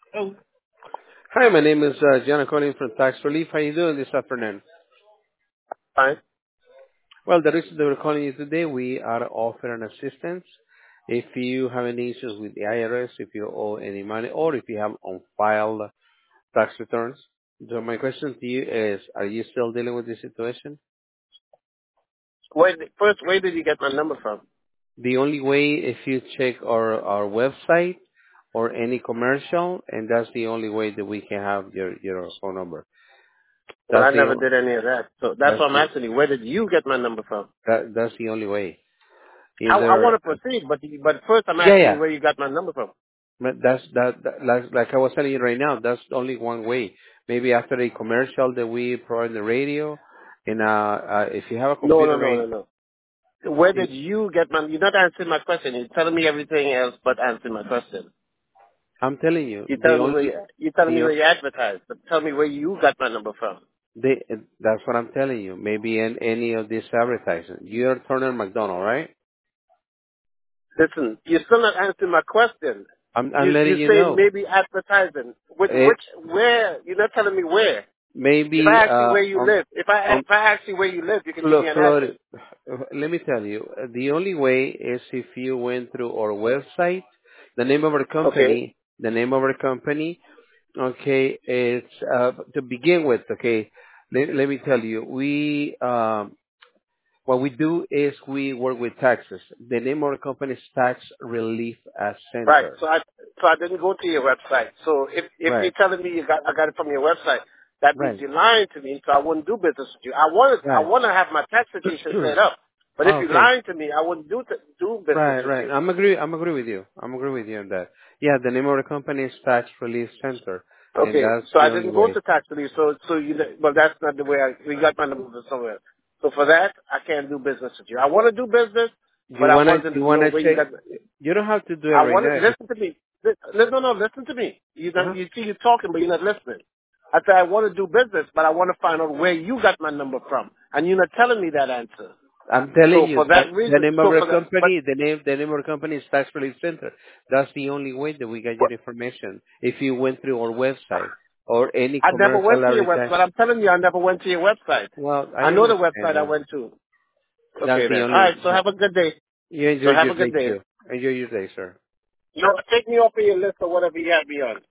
Oh, Hi, my name is John calling from Tax Relief. How you doing this afternoon? fine. Well, the reason that we're calling you today, we are offering assistance. If you have any issues with the IRS, if you owe any money, or if you have unfiled tax returns. So my question to you is, are you still dealing with this situation? Where did you get my number from? The only way if you check our website or any commercial, and that's the only way that we can have your phone number. Well, I That's the never did any of that. So that's that's what I'm the asking you. Where did you get my number from? that's the only way. I want Either to proceed, but first I'm yeah, asking you yeah. where you got my number from. But like I was telling you right now, that's only one way. Maybe after a commercial that we provide on the radio, and if you have a No, no, computer no, right, no, no. Where in, did you get my? You're not answering my question. You're telling me everything else but answering my question. I'm telling you, You're telling me you're telling me the where you advertise, but tell me where you got my number from. they that's what I'm telling you. Maybe in any of these advertisements, you're Turner McDonald, right? Listen, you're still not answering my question. I'm You letting you say know. maybe advertising. It Where? You're not telling me where. If maybe I ask you where you live, on if I ask you where you live, you can give me an address. Florida. Let me tell you, the only way is if you went through our website, the name of our Okay. company, the name of our company, okay, it's, to begin with, okay, let me tell you, what we do is we work with taxes. The name of our company is Tax Relief Right. Center. So I didn't go to your website. So if you're Right, telling me I got it from your website, that means right, you're lying to me. So I wouldn't do business with you. I right. want to have my tax situation set up. But if you're Okay. lying to me, I wouldn't do business Right, with right. you. I'm agree with you. I'm agree with you on that. Yeah, the name of the company is Tax Relief Center, and Okay. that's So the I only didn't go way. to tax relief. So well, that's not the way we got my number from somewhere. So for that, I can't do business with you. I want to do business, but I wanted You to know wanna where you check? got. You don't have to do it I right want to now. listen to me. No, listen to me. Uh-huh. You see, you're talking, but you're not listening. I said I want to do business, but I want to find out where you got my number from, and you're not telling me that answer. I'm telling So you for that that the reason, name of so our for that, but company, the name of our company is Tax Relief Center. That's the only way that we get your but information. If you went through our website or any I never commercial went to your website. advertisement, But I'm telling you, I never went to your website. well, I I know the understand website I that. went to. That's Okay the then. All right. only. So have a good day. You enjoy So have your a good day day. too. Enjoy your day, sir. No, take me off of your list or whatever you have me on.